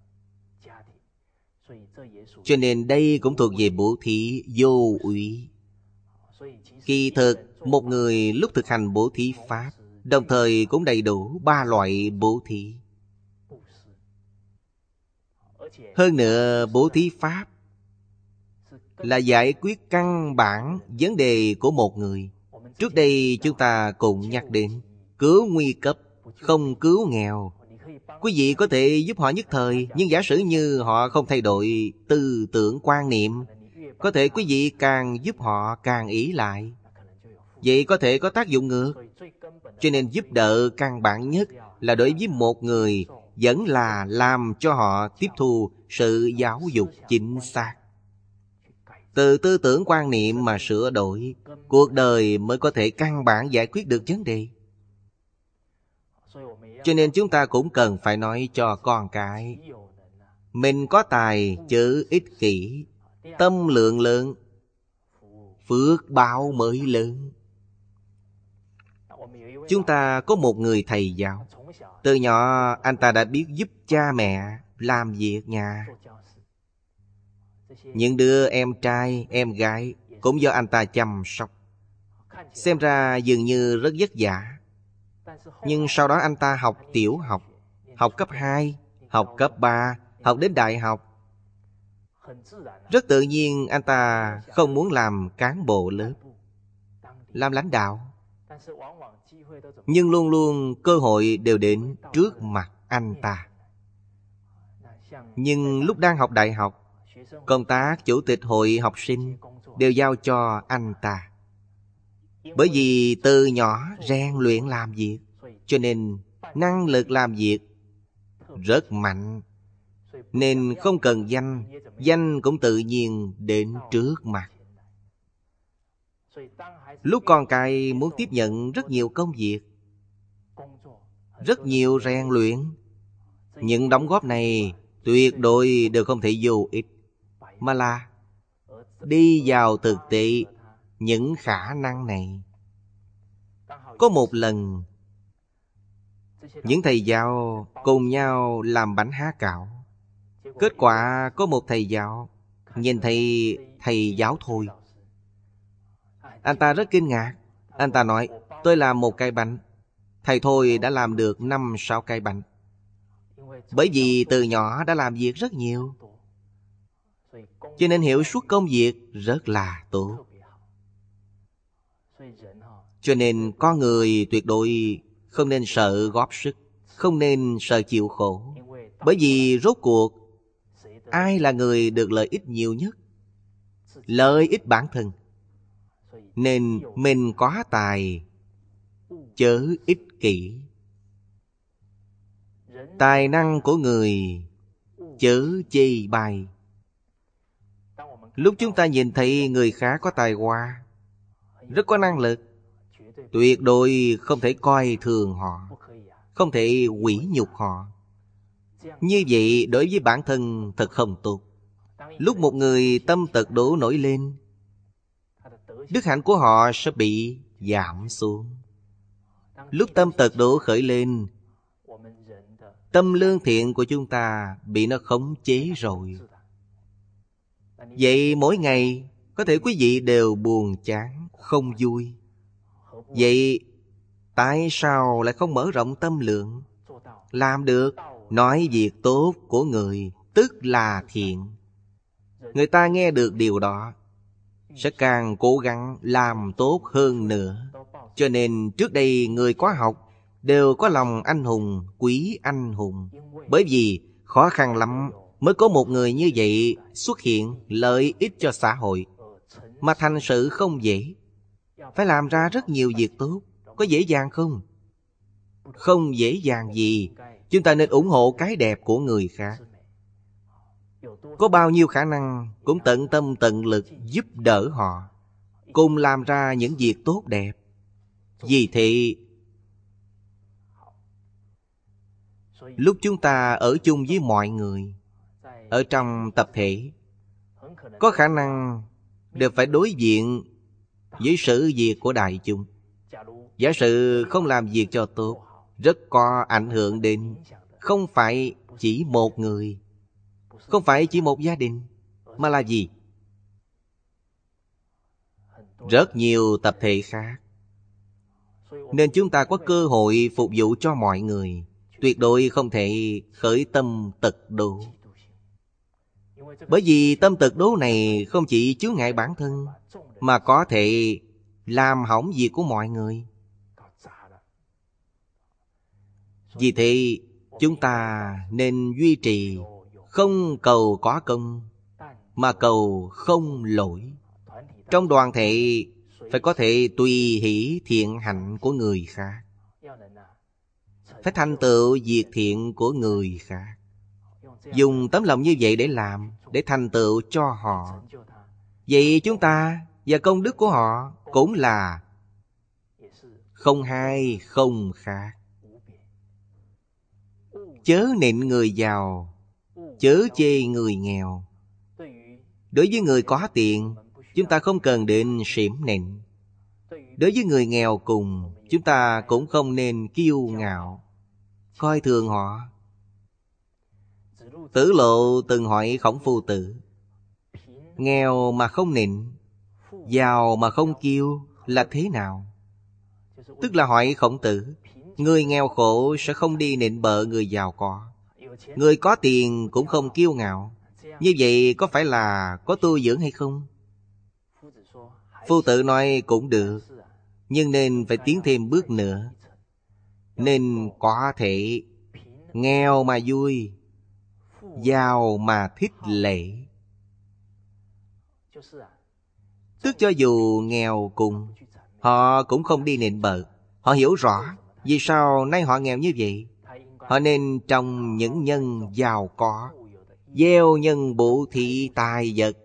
Cho nên đây cũng thuộc về bố thí vô úy. Kỳ thực, một người lúc thực hành bố thí pháp, đồng thời cũng đầy đủ 3 loại bố thí. Hơn nữa, bố thí pháp là giải quyết căn bản vấn đề của một người. Trước đây chúng ta cũng nhắc đến cứu nguy cấp, không cứu nghèo. Quý vị có thể giúp họ nhất thời, nhưng giả sử như họ không thay đổi tư tưởng quan niệm, có thể quý vị càng giúp họ càng ỷ lại. Vậy có thể có tác dụng ngược. Cho nên giúp đỡ căn bản nhất là đối với một người vẫn là làm cho họ tiếp thu sự giáo dục chính xác. Từ tư tưởng quan niệm mà sửa đổi, cuộc đời mới có thể căn bản giải quyết được vấn đề. Cho nên chúng ta cũng cần phải nói cho con cái, mình có tài chớ ích kỷ, tâm lượng lớn, phước báo mới lớn. Chúng ta có một người thầy giáo, từ nhỏ anh ta đã biết giúp cha mẹ làm việc nhà. Những đứa em trai, em gái cũng do anh ta chăm sóc. Xem ra dường như rất vất vả. Nhưng sau đó anh ta học tiểu học, học cấp 2, học cấp 3, học đến đại học. Rất tự nhiên anh ta không muốn làm cán bộ lớp, làm lãnh đạo. Nhưng luôn luôn cơ hội đều đến trước mặt anh ta. Nhưng lúc đang học đại học, công tác chủ tịch hội học sinh đều giao cho anh ta. Bởi vì từ nhỏ rèn luyện làm việc, cho nên năng lực làm việc rất mạnh. Nên không cần danh, danh cũng tự nhiên đến trước mặt. Lúc con cái muốn tiếp nhận rất nhiều công việc, rất nhiều rèn luyện, những đóng góp này tuyệt đối đều không thể vô ích, mà là đi vào thực tế những khả năng này. Có một lần, những thầy giáo cùng nhau làm bánh há cạo. Kết quả có một thầy giáo nhìn thấy thầy giáo Thôi. Anh ta rất kinh ngạc. Anh ta nói, tôi làm một cái bánh, thầy Thôi đã làm được 5-6 cái bánh. Bởi vì từ nhỏ đã làm việc rất nhiều, cho nên hiệu suất công việc rất là tốt. Cho nên con người tuyệt đối không nên sợ góp sức, không nên sợ chịu khổ. Bởi vì rốt cuộc, ai là người được lợi ích nhiều nhất? Lợi ích bản thân. Nên mình có tài, chớ ích kỷ. Tài năng của người, chớ chê bai. Lúc chúng ta nhìn thấy người khác có tài hoa, rất có năng lực, tuyệt đối không thể coi thường họ, không thể hủy nhục họ. Như vậy đối với bản thân thật không tốt. Lúc một người tâm tật đổ nổi lên, đức hạnh của họ sẽ bị giảm xuống. Lúc tâm tật đổ khởi lên, tâm lương thiện của chúng ta bị nó khống chế rồi. Vậy mỗi ngày có thể quý vị đều buồn chán, không vui. Vậy tại sao lại không mở rộng tâm lượng, làm được nói việc tốt của người, tức là thiện. Người ta nghe được điều đó sẽ càng cố gắng làm tốt hơn nữa. Cho nên trước đây người có học đều có lòng anh hùng, quý anh hùng. Bởi vì khó khăn lắm mới có một người như vậy xuất hiện lợi ích cho xã hội. Mà thành sự không dễ, phải làm ra rất nhiều việc tốt. Có dễ dàng không? Không dễ dàng gì. Chúng ta nên ủng hộ cái đẹp của người khác. Có bao nhiêu khả năng cũng tận tâm tận lực giúp đỡ họ, cùng làm ra những việc tốt đẹp. Vì thế, lúc chúng ta ở chung với mọi người, ở trong tập thể, có khả năng đều phải đối diện với sự việc của đại chúng. Giả sử không làm việc cho tốt, rất có ảnh hưởng đến không phải chỉ một người, không phải chỉ một gia đình, mà là gì? Rất nhiều tập thể khác. Nên chúng ta có cơ hội phục vụ cho mọi người, tuyệt đối không thể khởi tâm tật đố. Bởi vì tâm tật đố này không chỉ chướng ngại bản thân, mà có thể làm hỏng việc của mọi người. Vì thế chúng ta nên duy trì không cầu có công, mà cầu không lỗi. Trong đoàn thể phải có thể tùy hỷ thiện hạnh của người khác, phải thành tựu việc thiện của người khác. Dùng tấm lòng như vậy để làm, để thành tựu cho họ. Vậy chúng ta và công đức của họ cũng là không hai không khác. Chớ nịnh người giàu, chớ chê người nghèo. Đối với người có tiền, chúng ta không cần đến xỉm nịnh. Đối với người nghèo cùng, chúng ta cũng không nên kiêu ngạo, coi thường họ. Tử Lộ từng hỏi Khổng Phu Tử, nghèo mà không nịnh, giàu mà không kiêu là thế nào? Tức là hỏi Khổng Tử, người nghèo khổ sẽ không đi nịnh bợ người giàu có, người có tiền cũng không kiêu ngạo. Như vậy có phải là có tu dưỡng hay không? Phu Tử nói cũng được, nhưng nên phải tiến thêm bước nữa. Nên có thể nghèo mà vui, giàu mà thích lễ. Tức cho dù nghèo cùng, họ cũng không đi nịnh bợ. Họ hiểu rõ vì sao nay họ nghèo như vậy. Họ nên trồng những nhân giàu có, gieo nhân bổ thí tài vật.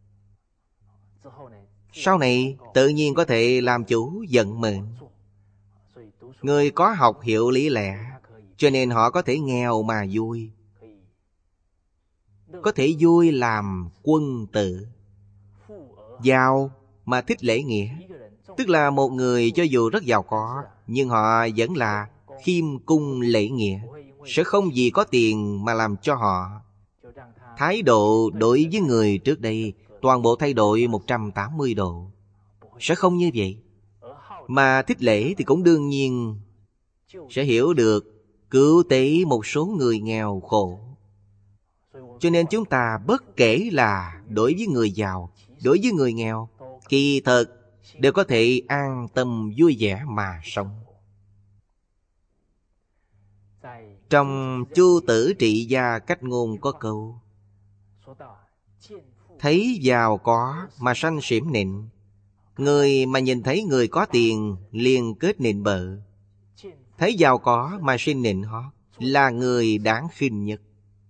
Sau này tự nhiên có thể làm chủ vận mệnh. Người có học hiểu lý lẽ, cho nên họ có thể nghèo mà vui, có thể vui làm quân tử. Giàu mà thích lễ nghĩa, tức là một người cho dù rất giàu có, nhưng họ vẫn là khiêm cung lễ nghĩa, sẽ không vì có tiền mà làm cho họ. Thái độ đối với người trước đây toàn bộ thay đổi 180 độ. Sẽ không như vậy. Mà thích lễ thì cũng đương nhiên sẽ hiểu được cứu tế một số người nghèo khổ. Cho nên chúng ta bất kể là đối với người giàu, đối với người nghèo, kỳ thật đều có thể an tâm vui vẻ mà sống. Trong Chu Tử Trị Gia Cách Ngôn có câu, thấy giàu có mà sanh xỉm nịnh, người mà nhìn thấy người có tiền liền kết nịnh bợ. Thấy giàu có mà sinh nịnh họ là người đáng khinh nhất.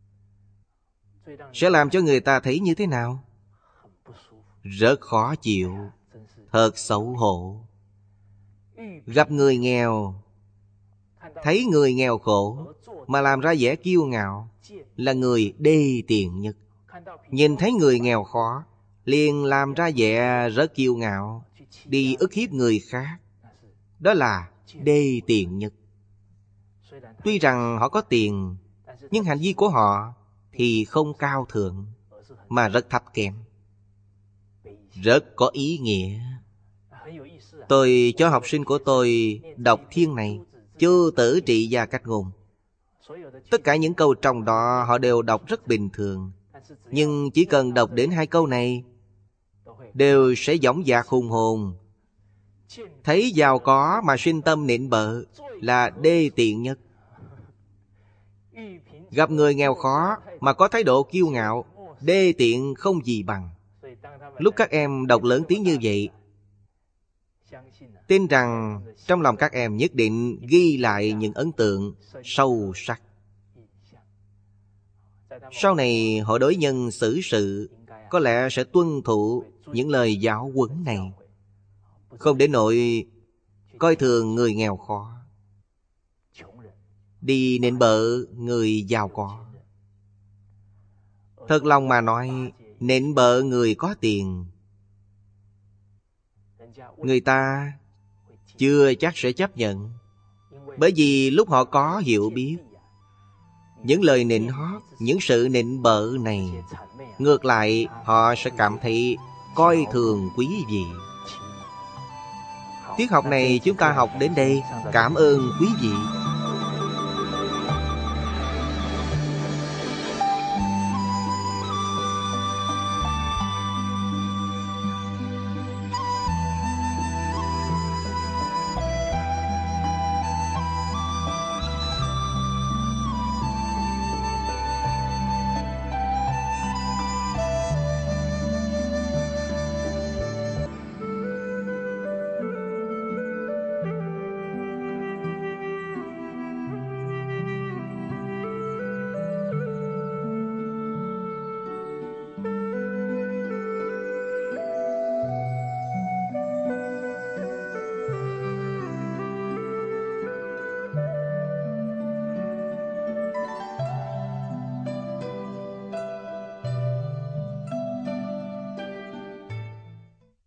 Sẽ làm cho người ta thấy như thế nào? Rất khó chịu, thật xấu hổ. Gặp người nghèo, thấy người nghèo khổ mà làm ra vẻ kiêu ngạo là người đê tiện nhất. Nhìn thấy người nghèo khó liền làm ra vẻ rất kiêu ngạo, đi ức hiếp người khác, đó là đê tiện nhất. Tuy rằng họ có tiền, nhưng hành vi của họ thì không cao thượng, mà rất thấp kém, rất có ý nghĩa. Tôi cho học sinh của tôi đọc thiên này, Chu Tử Trị Gia Cách Ngôn. Tất cả những câu trong đó họ đều đọc rất bình thường, nhưng chỉ cần đọc đến 2 câu này đều sẽ dõng dạc hùng hồn. Thấy giàu có mà sinh tâm nịnh bợ là đê tiện nhất. Gặp người nghèo khó mà có thái độ kiêu ngạo, đê tiện không gì bằng. Lúc các em đọc lớn tiếng như vậy, tin rằng trong lòng các em nhất định ghi lại những ấn tượng sâu sắc. Sau này họ đối nhân xử sự có lẽ sẽ tuân thủ những lời giáo huấn này, không đến nỗi coi thường người nghèo khó, đi nịnh bợ người giàu có. Thật lòng mà nói, nịnh bợ người có tiền, người ta chưa chắc sẽ chấp nhận. Bởi vì lúc họ có hiểu biết, những lời nịnh hót, những sự nịnh bợ này, ngược lại họ sẽ cảm thấy coi thường quý vị. Tiết học này chúng ta học đến đây. Cảm ơn quý vị.